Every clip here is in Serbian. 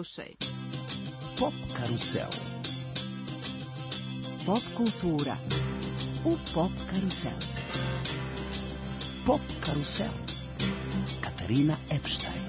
Slušaj. Pop karusel. Pop kultura u Pop karusel. Pop karusel. Katarina Epstein.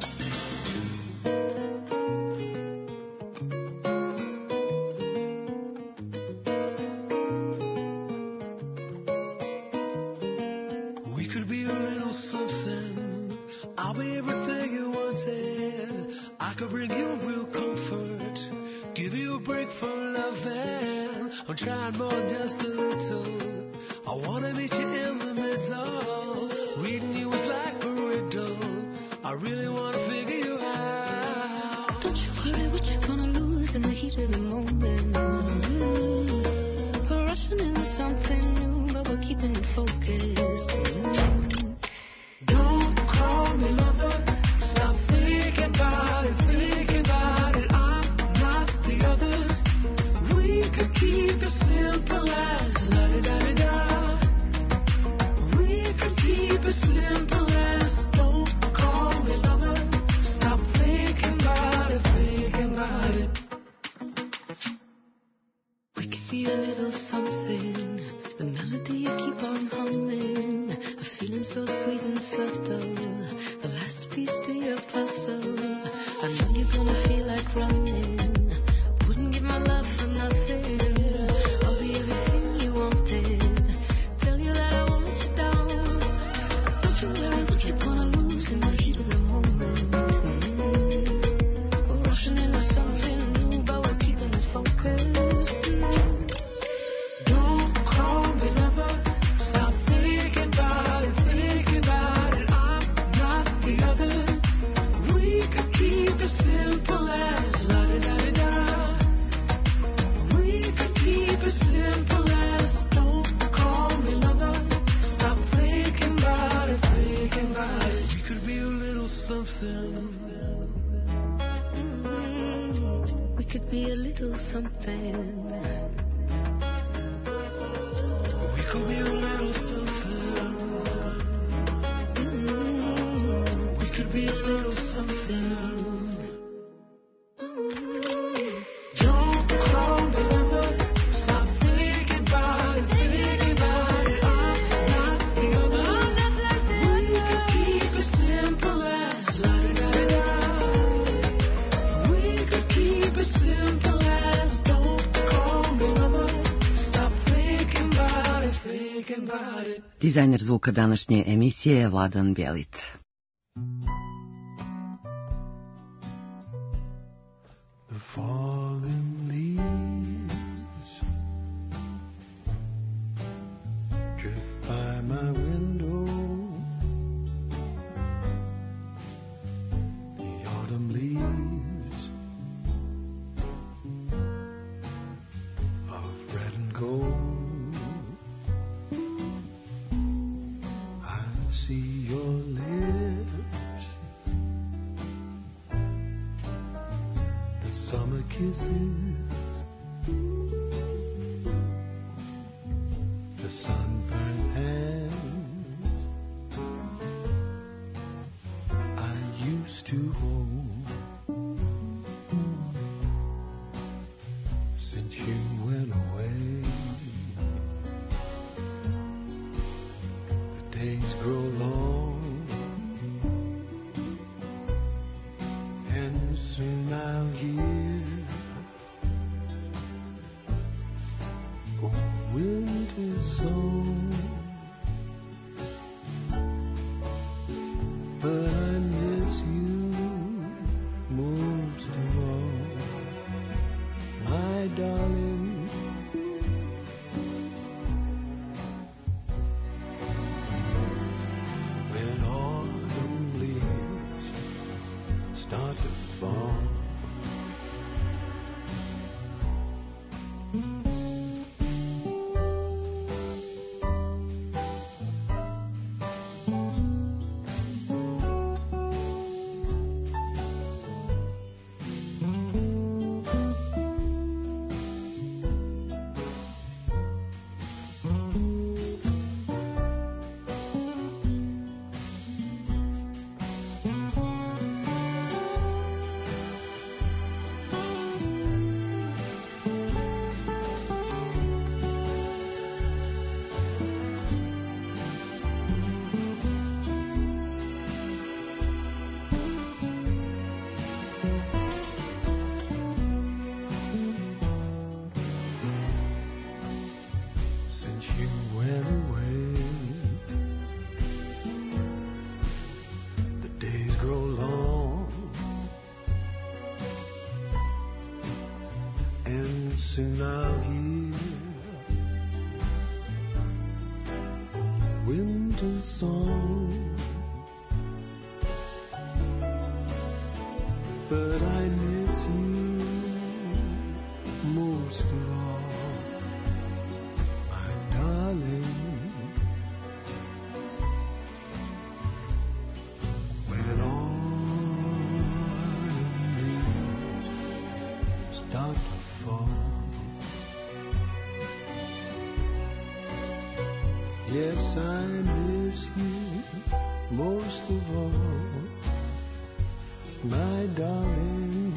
Dizajner zvuka današnje emisije je Vladan Bjelić. The fallen leaves drift by my window. The autumn leaves of red and gold. See your lips, the summer kisses, the sunburned hands I used to hold since you went away. Days grow long, and soon I'll hear a winter song. But I miss you start to fall. Yes, I miss you most of all, my darling.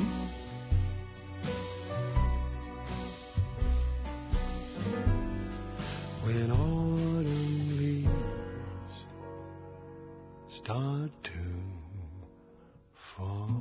When autumn leaves start to fall.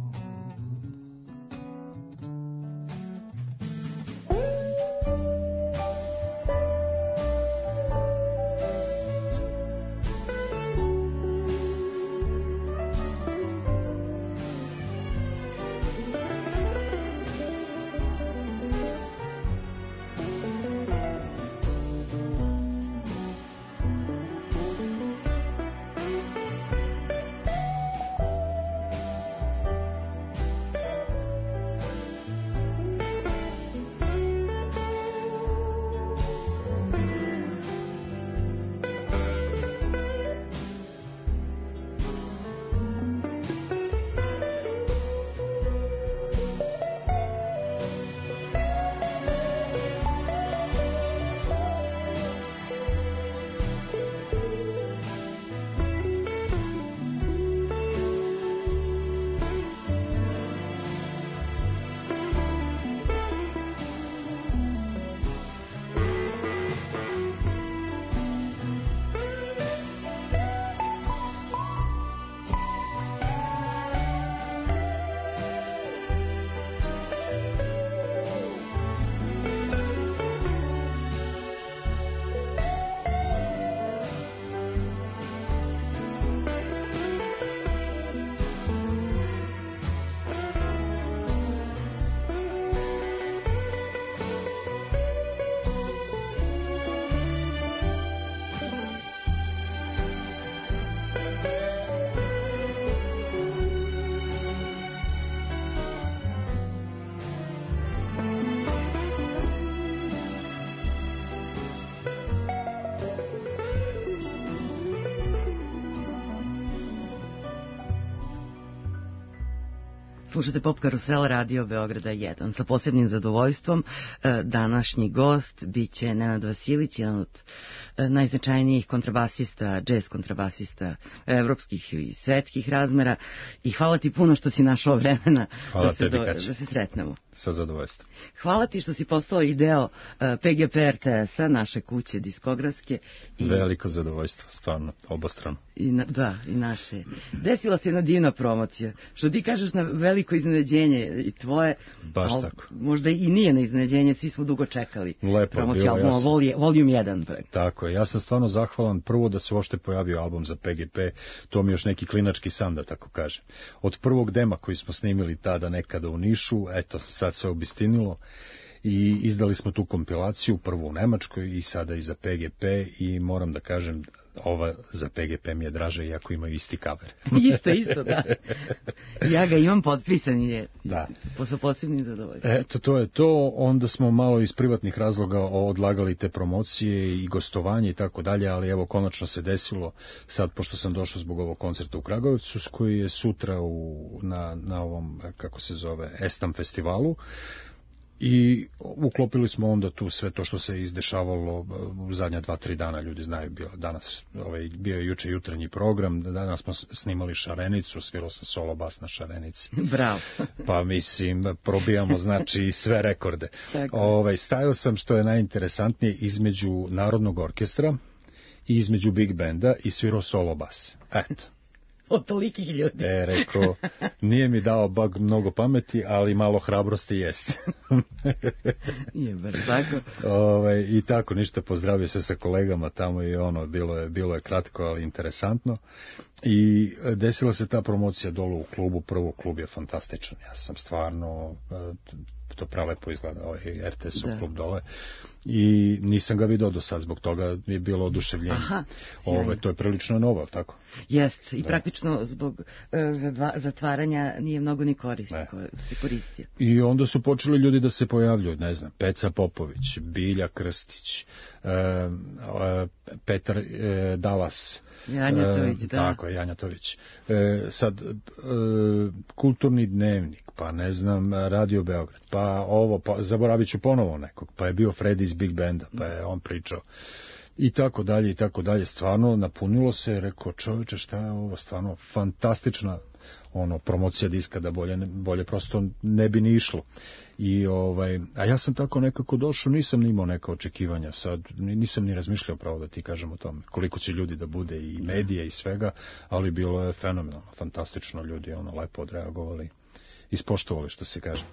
Slušate Pop Karusel, Radio Beograda 1. Sa posebnim zadovoljstvom današnji gost biće Nenad Vasilić, jedan od najznačajnijih kontrabasista, džez kontrabasista evropskih i svetskih razmera. I hvala ti puno što si našao vremena da se sretnemo. Sa zadovoljstvom. Hvala ti što si postao i deo PGP RTS-a, naše kuće diskografske. Veliko zadovoljstvo, stvarno, obostrano. I naše. Desila se jedna divna promocija. Što ti kažeš, na veliko iznenađenje i tvoje. Baš tako. Možda i nije na iznenađenje, svi smo dugo čekali. Lepo promociju bilo, albuma, Volume 1. Tako je, ja sam stvarno zahvalan prvo da se uopšte pojavio album za PGP, to mi je još neki klinački san, da tako kažem. Od prvog dema koji smo snimili tada nekada u Nišu, eto, sad se obistinilo i izdali smo tu kompilaciju, prvo u Nemačkoj i sada i za PGP i moram da kažem, ova za PGP mi je draža, iako imaju isti cover. Isto, da. Ja ga imam potpisan i je sa posebnim zadovoljstvom. Eto, to je to. Onda smo malo iz privatnih razloga odlagali te promocije i gostovanje i tako dalje, ali evo, konačno se desilo sad, pošto sam došao zbog ovog koncerta u Kragujevcu, koji je sutra na ovom, kako se zove, Estam festivalu. I uklopili smo onda tu sve to što se izdešavalo u zadnja 2-3 dana, ljudi znaju, bio je juče jutrenji program, danas smo snimali Šarenicu, svirao sam solo bas na Šarenici. Bravo. Pa mislim, probijamo znači sve rekorde. Stajao sam, što je najinteresantnije, između Narodnog orkestra i između Big Benda i svirao solo bas. Eto. Od tolikih ljudi. Rekao, nije mi dao Bog mnogo pameti, ali malo hrabrosti jest. Je baš tako. I tako, ništa, pozdravio se sa kolegama tamo i bilo je kratko, ali interesantno. I desila se ta promocija dole u klubu, prvo klub je fantastičan, ja sam stvarno, to prelepo izgleda, RTS-ov klub dole, i nisam ga vidio do sad, zbog toga je bilo oduševljenje. To je prilično novo, tako? Jest, i praktično zbog zatvaranja nije mnogo ni koristio. I onda su počeli ljudi da se pojavljuju, ne znam, Peca Popović, Bilja Krstić, Petar Dalas, Janjatović, da. Tako je, Janjatović. Sad, Kulturni dnevnik, pa ne znam, Radio Beograd, pa pa ovo, pa zaboravit ću ponovo nekog, pa je bio Freddy iz Big Banda, pa je on pričao. I tako dalje, stvarno napunilo se, rekao čoveče šta je ovo, stvarno fantastična promocija diska, da bolje prosto ne bi ni išlo. A ja sam tako nekako došao, nisam ni imao neka očekivanja, sad nisam ni razmišljao pravo da ti kažem o tome, koliko će ljudi da bude i medije i svega, ali bilo je fenomenalno, fantastično, ljudi lepo odreagovali, ispoštovali što se kaže.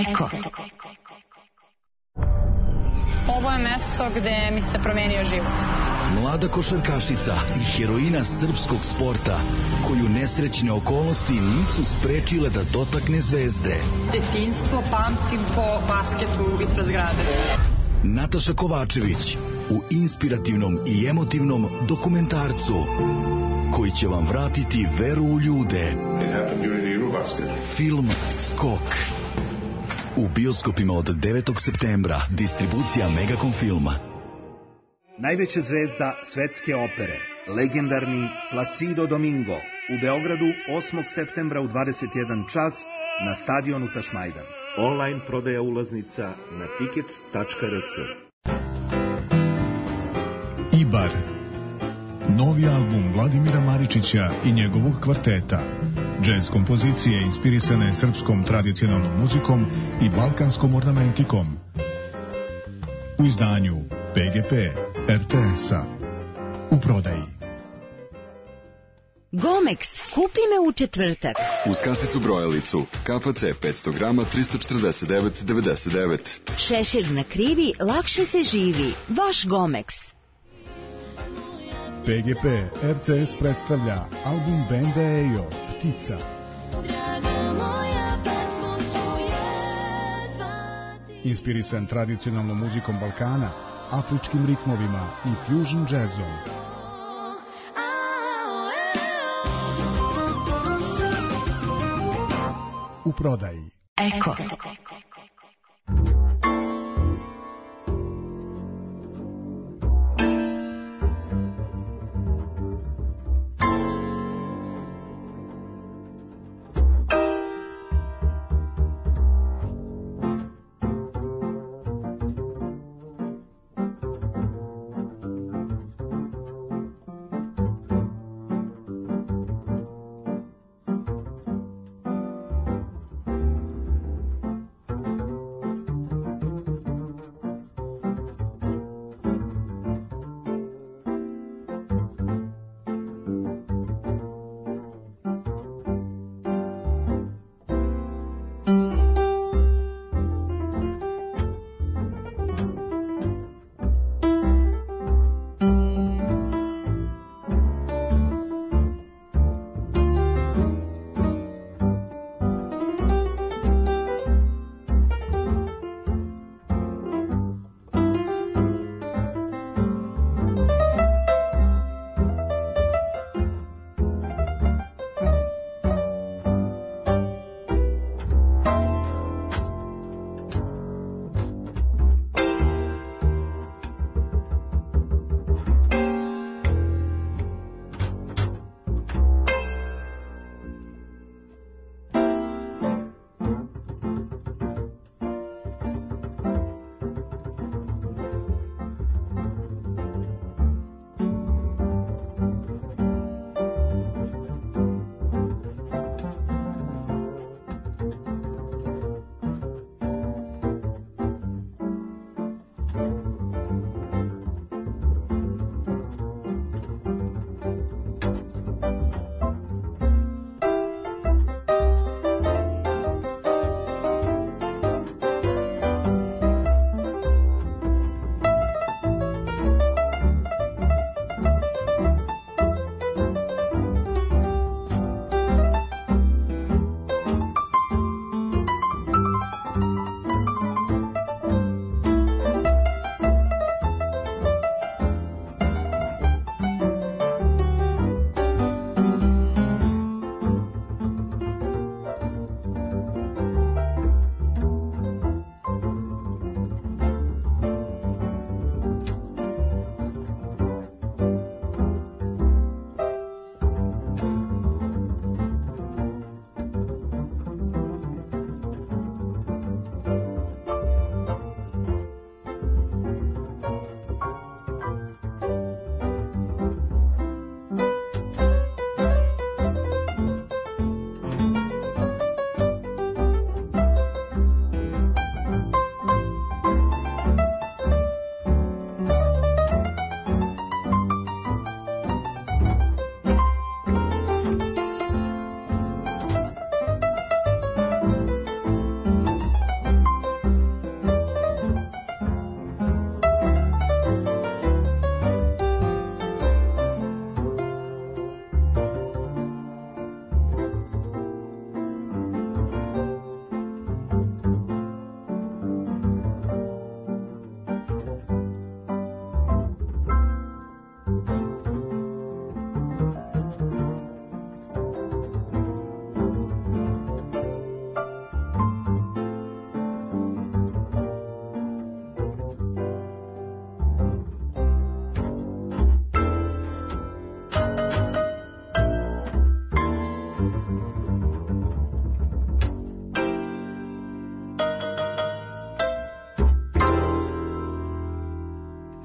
Eko. Ovo je mesto gde mi se promenio život. Mlada košarkašica i heroina srpskog sporta, koju nesrećne okolnosti nisu sprečile da dotakne zvezde. Detinjstvo pamtim po basketu ispred zgrade. Nataša Kovačević u inspirativnom i emotivnom dokumentarcu koji će vam vratiti veru u ljude. Film Skok. U bioskopima od 9. septembra. Distribucija Megacom Filma. Najveća zvezda svetske opere, legendarni Placido Domingo, u Beogradu 8. septembra u 21 čas na stadionu Tašmajdan. Online prodaja ulaznica na tickets.rs. Ibar. Novi album Vladimira Maričića i njegovog kvarteta. Džez kompozicije inspirisane srpskom tradicionalnom muzikom i balkanskom ornamentikom. U izdanju PGP RTS-a. U prodaji. Gomex, kupi me u četvrtak. Uz kasicu brojalicu, KFC 500 grama 349,99. Šešir na krivi, lakše se živi. Vaš Gomex. PGP RTS predstavlja album benda Ejo, Ptica. Inspirisan tradicionalnom muzikom Balkana, afričkim ritmovima i fusion jazzom. U prodaji. Eko.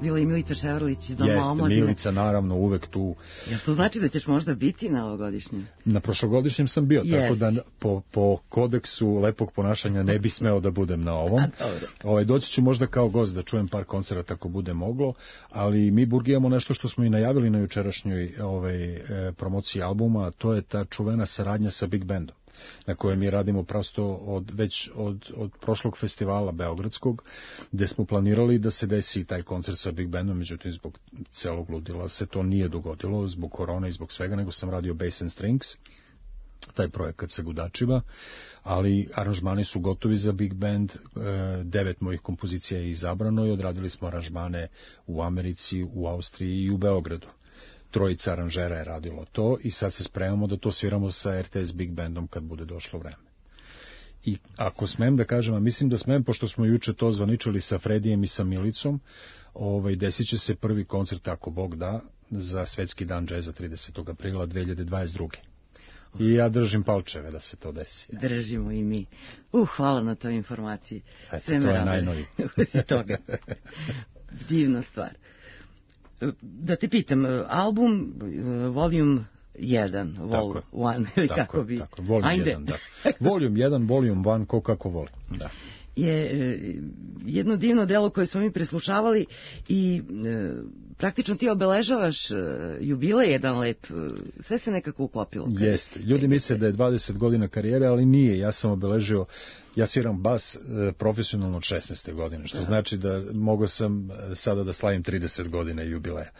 bila i Milica Ševrlić iz Doma Jeste, omladine. Milica naravno uvek tu. Jel to znači da ćeš možda biti na ovogodišnjem? Na prošlogodišnjem sam bio, tako da po kodeksu lepog ponašanja ne bi smeo da budem na ovom. Doći ću možda kao gost da čujem par koncerata ako bude moglo, ali mi Burgi imamo nešto što smo i najavili na jučerašnjoj promociji albuma, a to je ta čuvena saradnja sa Big Bandom, na kojoj mi radimo prosto od prošlog festivala beogradskog, gde smo planirali da se desi taj koncert sa Big Bandom, međutim zbog celog ludila se to nije dogodilo, zbog korone i zbog svega, nego sam radio Bass and Strings, taj projekat sa Gudačima, ali aranžmani su gotovi za Big Band, 9 mojih kompozicija je izabrano i odradili smo aranžmane u Americi, u Austriji i u Beogradu. 3 aranžera je radilo to i sad se spremamo da to sviramo sa RTS Big Bandom kad bude došlo vreme. I ako smem da kažem, a mislim da smem, pošto smo juče to zvaničili sa Fredijem i sa Milicom, desit će se prvi koncert, ako Bog da, za Svetski dan džeza 30. aprila 2022. I ja držim palčeve da se to desi. Držimo i mi. Hvala na toj informaciji. Sve to je najnoviji. Toga. Divna stvar. Da te pitam, album Volume 1, Vol 1, ili kako bi... Tako, Volume 1, da. Volume 1, Volume 1, ko kako voli, da. Je jedno divno delo koje smo mi preslušavali i praktično ti obeležavaš jubilej jedan lep, sve se nekako uklopilo. Jeste, ljudi misle da je 20 godina karijere, ali nije, ja sam obeležio, ja sviram bas profesionalno od 16. godine, što znači da mogao sam sada da slavim 30 godina jubileja.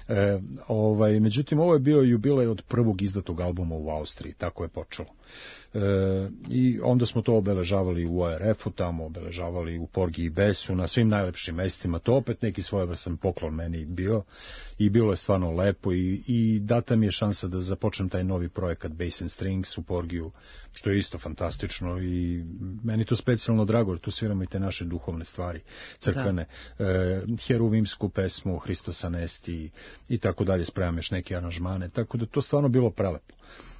Međutim, ovo je bio jubilej od prvog izdatog albuma u Austriji, tako je počelo. I onda smo to obeležavali u ARF-u, tamo obeležavali u Porgi i Besu, na svim najlepšim mestima, to opet neki svojevrstan poklon meni bio i bilo je stvarno lepo i data mi je šansa da započnem taj novi projekat Bass and Strings u Porgiju, što je isto fantastično i meni to specijalno drago, jer tu sviramo i te naše duhovne stvari, crkvene, heruvimsku pesmu, Hristos Anesti i tako dalje, spremam još neke aranžmane, tako da to stvarno bilo prelepo.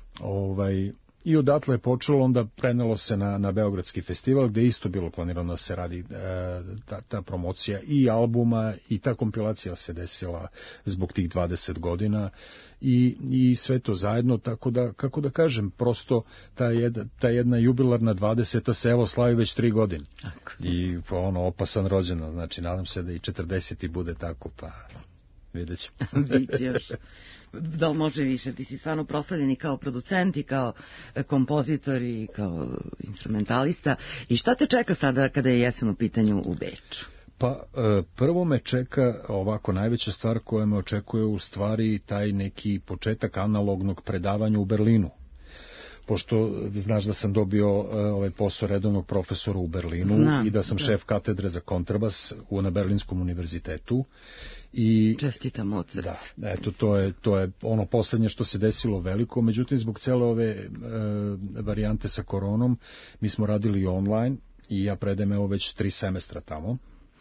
I odatle je počelo, onda prenelo se na Beogradski festival, gde je isto bilo planirano da se radi ta promocija i albuma i ta kompilacija se desila zbog tih 20 godina i sve to zajedno, tako da, kako da kažem, prosto ta jedna jubilarna 20. se evo slavi već 3 godine. I opasan rođendan, znači nadam se da i 40. bude tako, pa vidjet ćemo. Biće još. Da li može više? Ti si stvarno proslavljen i kao producent i kao kompozitor i kao instrumentalista. I šta te čeka sada kada je jesen u pitanju u Beču? Pa prvo me čeka ovako najveća stvar koja me očekuje u stvari taj neki početak analognog predavanja u Berlinu. Pošto znaš da sam dobio ovaj posao redovnog profesora u Berlinu i da sam šef katedre za kontrabas na Berlinskom univerzitetu. Čestitam od srca. Da, eto, to je ono poslednje što se desilo veliko, međutim zbog cele ove varijante sa koronom mi smo radili online i ja predajem evo već 3 semestra tamo.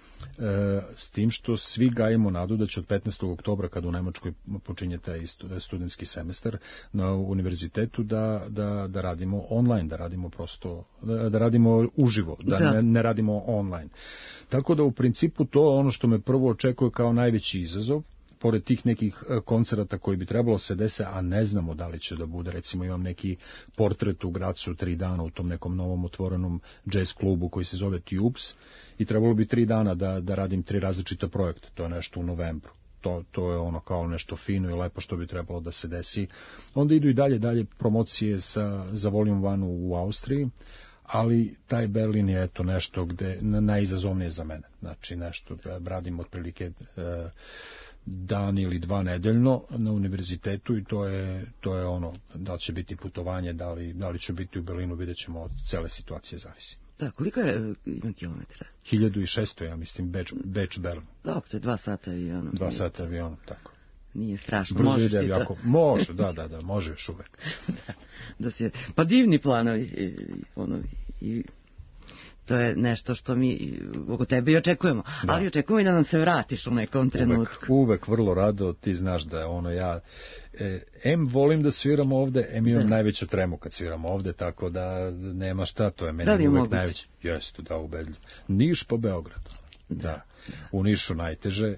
S tim što svi gajimo nadu da će od 15. oktobra kada u Nemačkoj počinje taj studentski semestar na univerzitetu da radimo online, da radimo prosto, da radimo uživo, da ne radimo online. Tako da u principu to je ono što me prvo očekuje kao najveći izazov, pored tih nekih koncerata koji bi trebalo se dese, a ne znamo da li će da bude. Recimo imam neki portret u Gracu 3 dana u tom nekom novom otvorenom jazz klubu koji se zove Tubes i trebalo bi 3 dana da radim 3 različita projekta. To je nešto u novembru. To je ono kao nešto fino i lepo što bi trebalo da se desi. Onda idu i dalje promocije za Volume 1 u Austriji, ali taj Berlin je eto nešto gde najizazovnije za mene. Znači nešto da radim otprilike dan ili 2 nedeljno na univerzitetu i to je ono, da li će biti putovanje, da li će biti u Berlinu, vidjet ćemo, od cele situacije zavisi. Da, koliko ima kilometara? 1600, ja mislim, Beč-Berlin. Da, to je 2 sata avionom. 2 sata avionom, tako. Nije strašno, možeš ti to. Može, da, može još uvek. Pa divni planovi, i to je nešto što mi oko tebe i očekujemo, ali očekujemo i da nam se vratiš u nekom trenutku. Uvek vrlo rado, ti znaš da je ja volim da sviram ovde, imam najveću tremu kad sviram ovde, tako da nema šta, to je meni uvek najveće. Jeste, da, ubedljivo. Niš pa Beograd. Da. U Nišu najteže,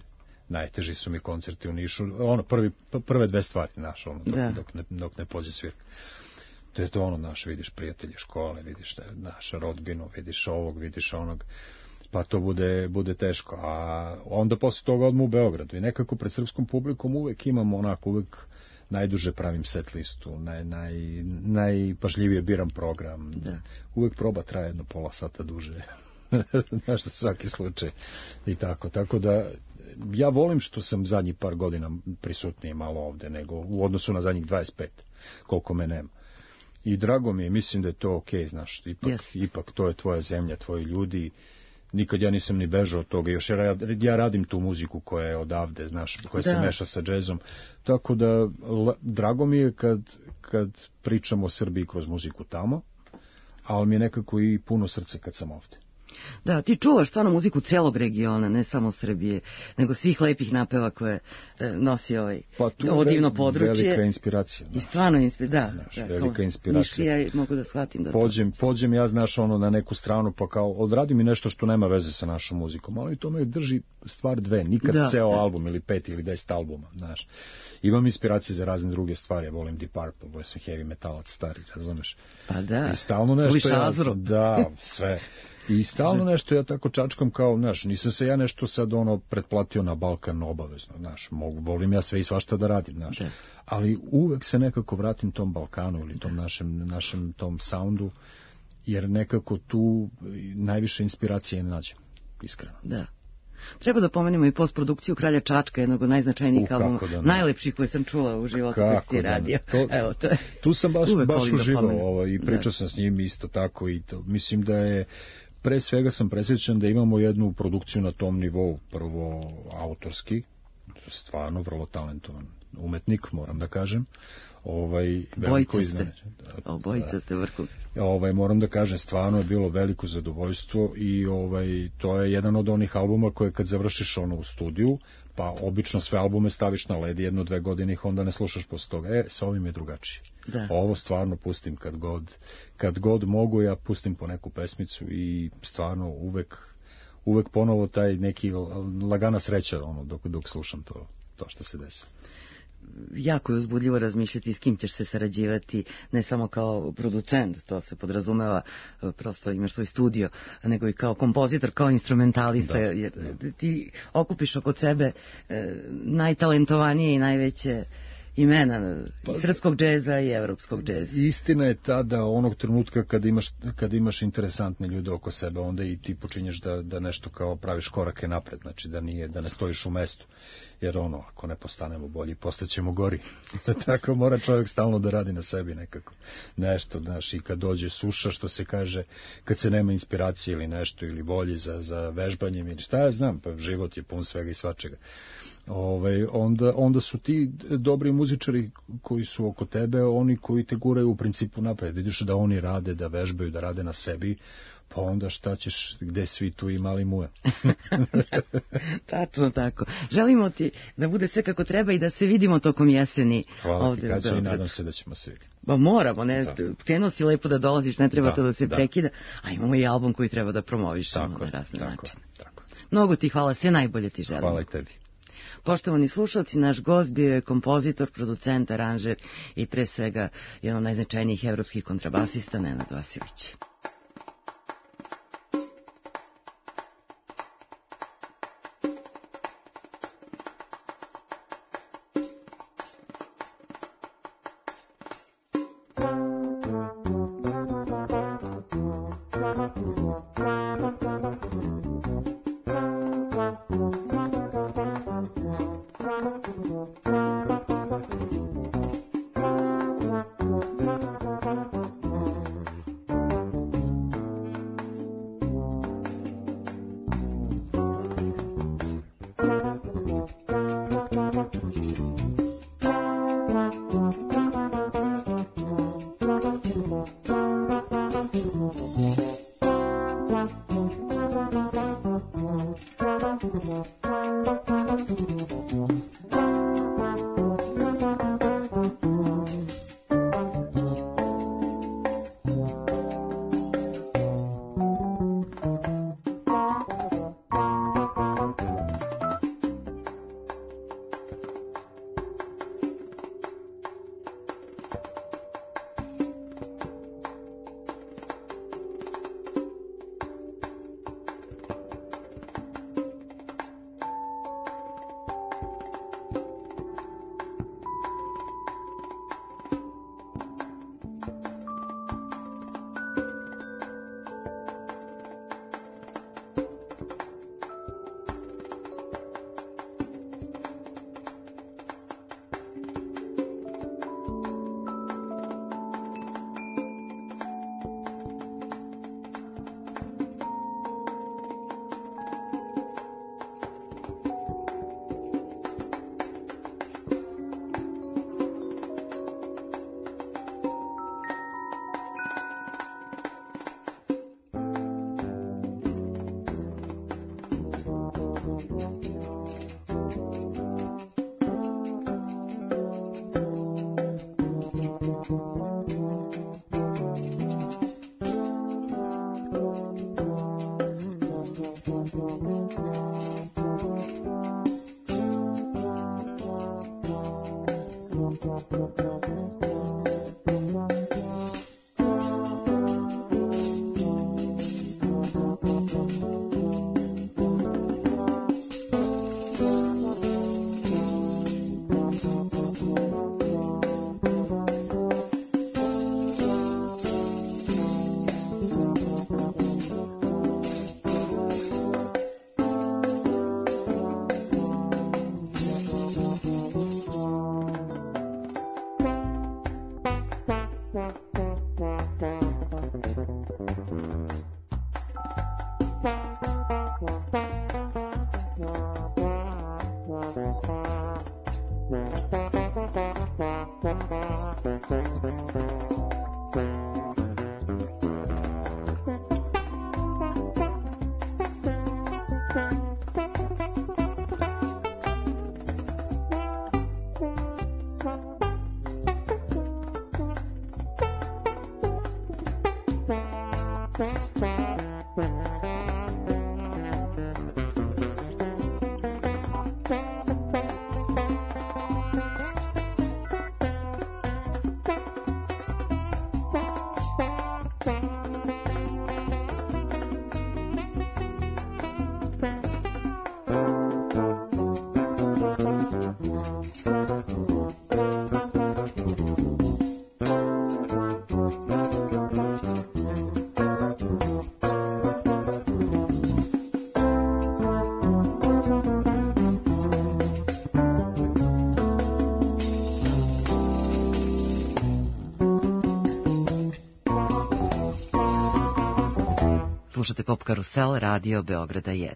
Najteži su mi koncerti u Nišu, prve dve stvari, znaš, dok ne pođe svirka. To je to znaš, vidiš prijatelje škole, vidiš naša rodbinu, vidiš ovog, vidiš onog, pa to bude teško. A onda posle toga odmah u Beogradu i nekako pred srpskom publikom uvek imam uvek najduže pravim set listu, najpažljivije biram program. Da. Uvek proba traje jedno pola sata duže. Znaš, za svaki slučaj. I tako da ja volim što sam zadnjih par godina prisutniji malo ovde nego u odnosu na zadnjih 25, koliko me nema. I drago mi je, mislim da je to okej, znaš, ipak to je tvoja zemlja, tvoji ljudi. Nikad ja nisam ni bežao od toga, još ja radim tu muziku koja je odavde, znaš, koja se meša sa džezom, tako da drago mi je kad pričam o Srbiji kroz muziku tamo, ali mi je nekako i puno srce kad sam ovde. Da, ti čuvaš stvarno muziku celog regiona, ne samo Srbije, nego svih lepih napeva koje nosi ovo divno područje. Velika inspiracija. Da. I stvarno velika inspiracija. Ja mogu da shvatim da pođem ja, znaš, na neku stranu, pa kao odradim i nešto što nema veze sa našom muzikom, ali to me drži stvar dve, nikad ceo album ili 5 ili 10 albuma, znaš. Imam inspiracije za razne druge stvari, ja volim Deep Purple, volim sam heavy metalac stari, razumeš? Pa da. I stalno nešto sve. I stalno nešto ja tako čačkam kao, znaš, nisam se ja nešto sad pretplatio na Balkan obavezno, znaš, volim ja sve i svašta da radim, znaš, ali uvek se nekako vratim tom Balkanu ili tom našem tom soundu, jer nekako tu najviše inspiracije ne nađem, iskreno. Da. Treba da pomenemo i postprodukciju Kralja Čačka, jednog od najznačajnijih albuma, najlepših koje sam čula u životu koji si ti radio. Tu sam baš uživao i pričao sam s njim isto tako i to. Mislim da je, pre svega sam presrećan da imamo jednu produkciju na tom nivou, prvo autorski, stvarno vrlo talentovan umetnik, moram da kažem. Obojica ste vrhunski. Moram da kažem, stvarno je bilo veliko zadovoljstvo i to je jedan od onih albuma koje kad završiš u studiju, pa obično sve albume staviš na led 1-2 godine ih onda ne slušaš posle toga. Sa ovim je drugačije. Ovo stvarno pustim kad god mogu, ja pustim po neku pesmicu i stvarno uvek ponovo taj neki lagana sreća dok slušam to što se desi. Jako je uzbudljivo razmišljati s kim ćeš se sarađivati, ne samo kao producent, to se podrazumeva, prosto imaš svoj studio, nego i kao kompozitor, kao instrumentalista, jer ti okupiš oko sebe najtalentovanije i najveće imena srpskog džeza i evropskog džeza. Istina je ta da onog trenutka kad imaš interesantne ljude oko sebe, onda i ti počinješ da nešto kao praviš korake napred, znači da ne stojiš u mestu, jer ako ne postanemo bolji, postaćemo gori. Tako mora čovjek stalno da radi na sebi nekako. Nešto, znaš, i kad dođe suša, što se kaže, kad se nema inspiracije ili nešto, ili volje za vežbanjem, ili šta ja znam, pa život je pun svega i svačega. Onda su ti dobri muzičari koji su oko tebe, oni koji te guraju u principu napred. Vidiš da oni rade, da vežbaju, da rade na sebi, pa onda šta ćeš, gde svi tu i mali muja. Tačno tako. Želimo ti da bude sve kako treba i da se vidimo tokom jeseni. Hvala ti, Kaća, i nadam se da ćemo se vidjeti. Ba moramo, ne, krenuo si lepo da dolaziš, ne treba to da se prekida, a imamo i album koji treba da promovišemo na razne načine. Mnogo ti hvala, sve najbolje ti želim. Hvala i tebi. Poštovani slušalci, naš gost bio je kompozitor, producent, aranžer i pre svega jedan od najznačajnijih evropskih kontrabasista Nenad Vasilić. Slušate Pop Karusel, radio Beograda 1.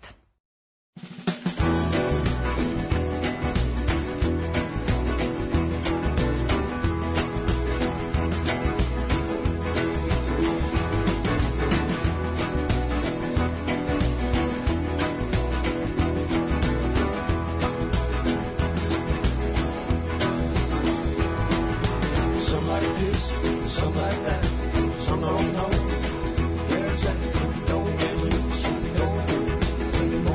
Some don't know. There's that don't get loose, don't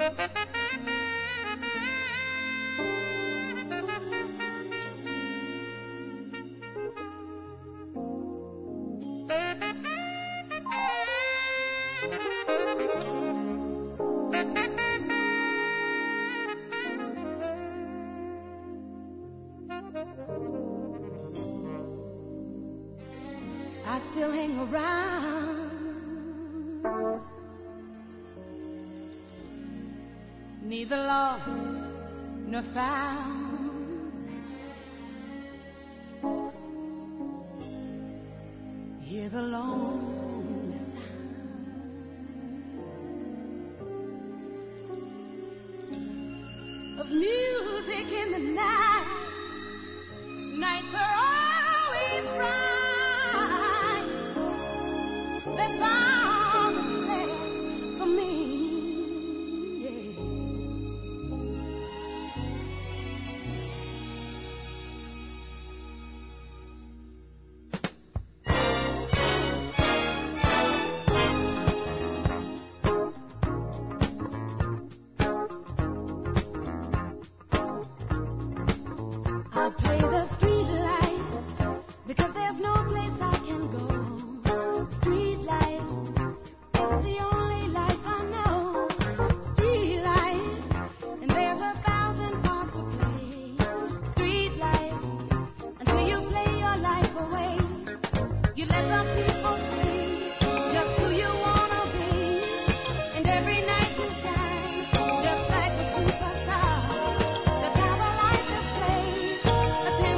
I still hang around, neither lost nor found. Hear the lonely sound of music in the night. Nights are always bright. That's all that's left for me. I'll play the street light because there's no place I can go. Street light is the only life I know. Street light, and there's 1,000 parts to play. Street light, until you play your life away. You let some people see just who you wanna be, and every night you shine just like a superstar. That's how the life is played.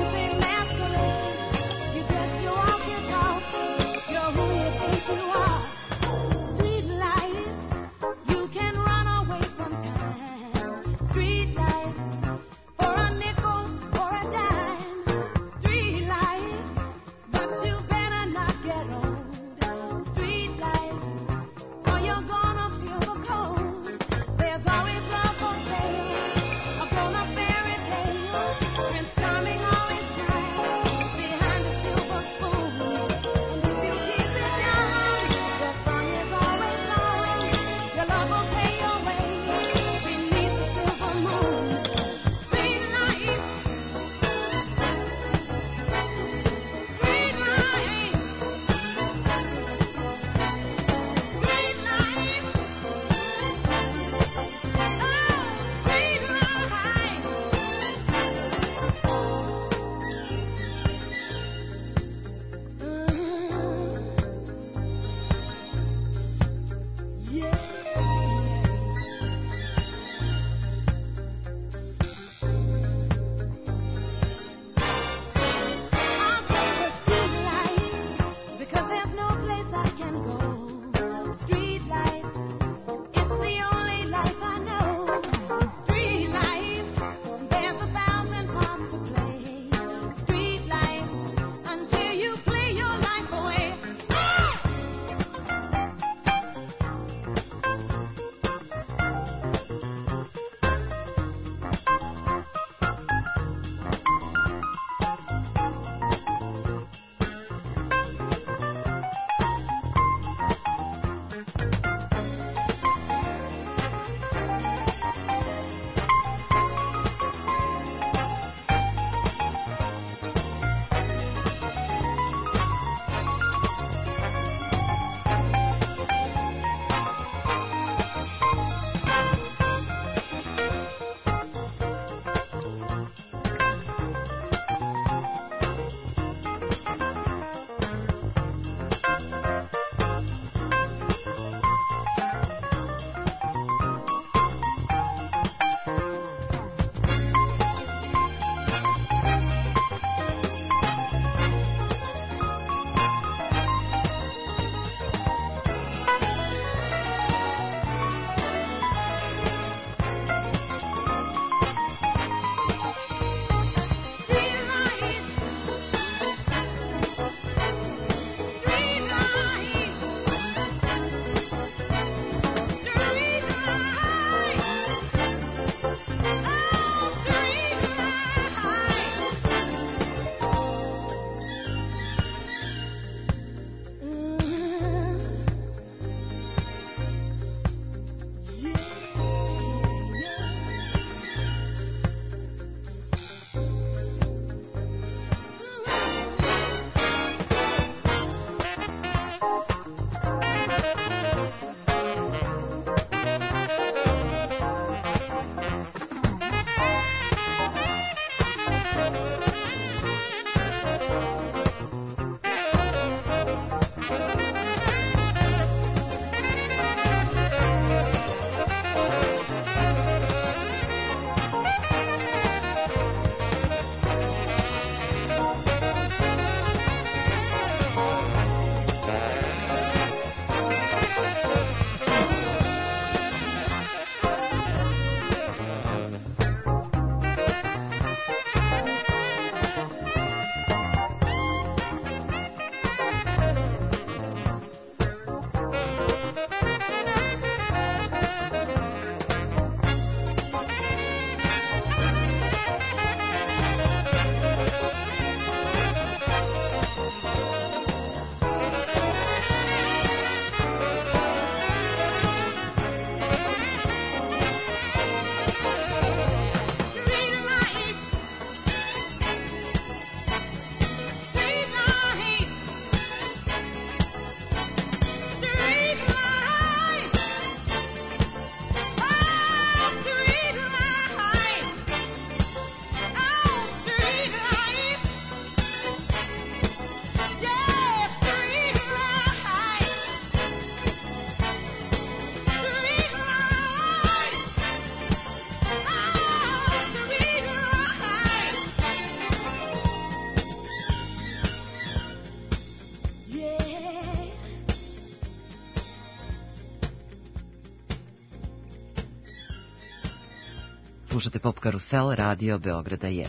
Slušate Pop Karusel, radio Beograda 1.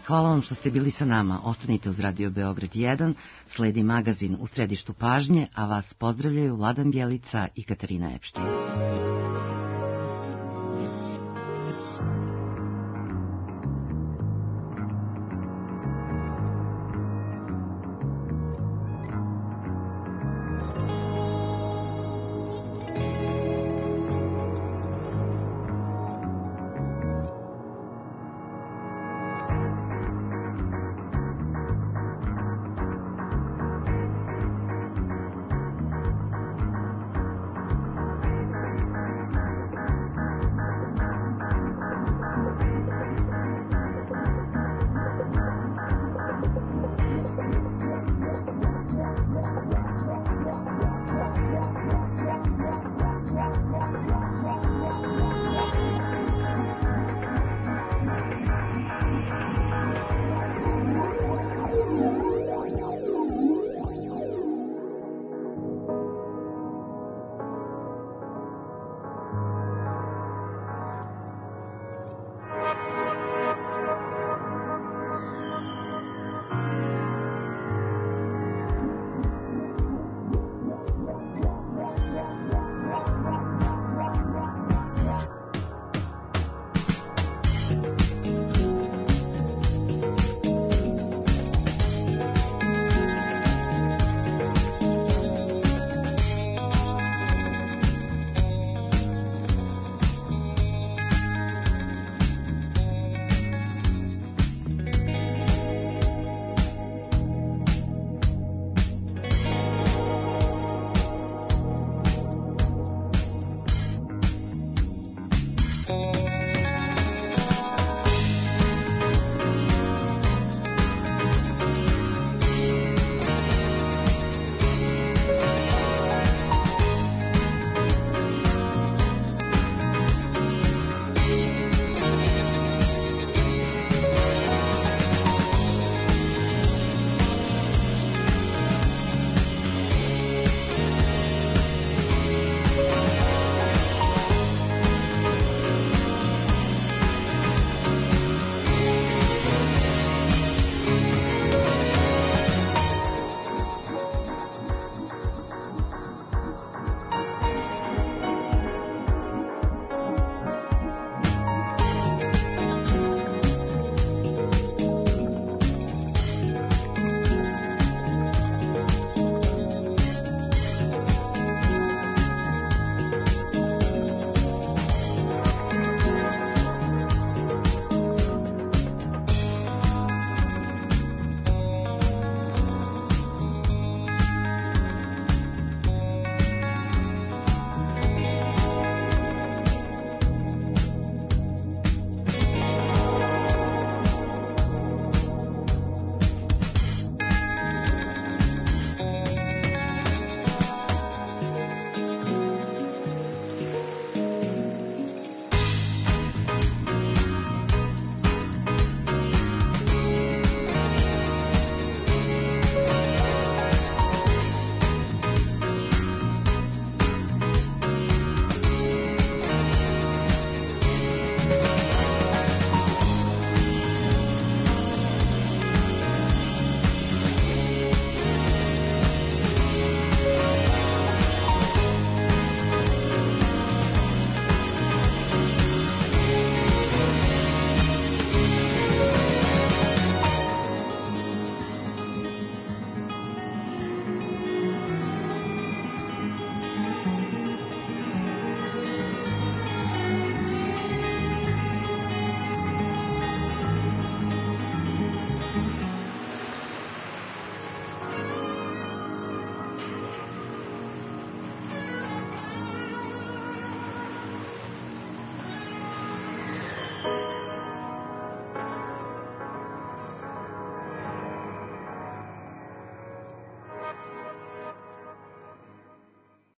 Hvala vam što ste bili sa nama. Ostanite uz Radio Beograd 1, sledi magazin U središtu pažnje, a vas pozdravljaju Vladan Bjelica i Katarina Epštajn.